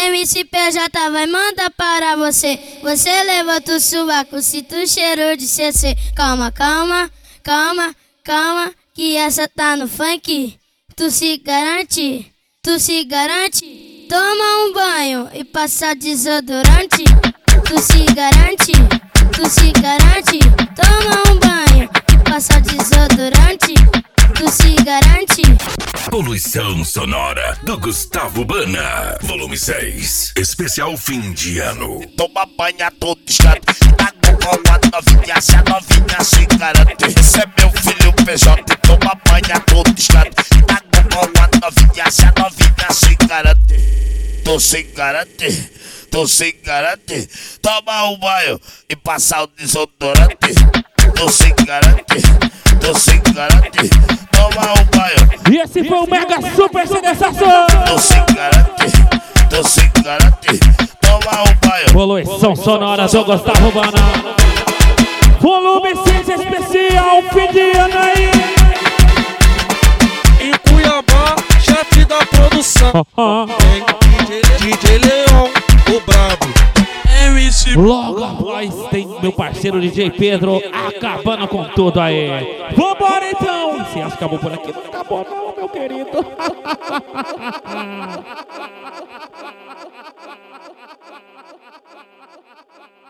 MC PJ vai mandar para você. Você levanta o sovaco, sinto o cheiro de CC. Calma, calma, calma, calma, que essa tá no funk. Tu se garante, tu se garante. Toma um banho e passa desodorante. Tu se garante, tu se garante. Toma um banho e passa desodorante. Tu se garante. Poluição sonora do Gustavo Bana, volume 6, especial fim de ano. Toma banha todo descanto, tá com a novinha, se a novinha se garante. Esse é meu filho PJ, toma banha todo descanto, tá com a novinha, se a novinha se garante. Tô sem garante, tô sem garante. Toma um banho e passar o desodorante. Tô sem garante, tô sem garante. Toma um banho. E esse foi o mega super sensação. Tô sem garante, tô sem garante. Toma um banho. Poluição sonora do Gustavo Bana, volume 6 especial, fim de ano aí. Em Cuiabá, chefe da produção. DJ Leão, o brabo. MC. Logo após tem meu parceiro DJ Pedro acabando com tudo aí. Vambora então! Se acha que acabou por aqui, não acabou não, meu querido.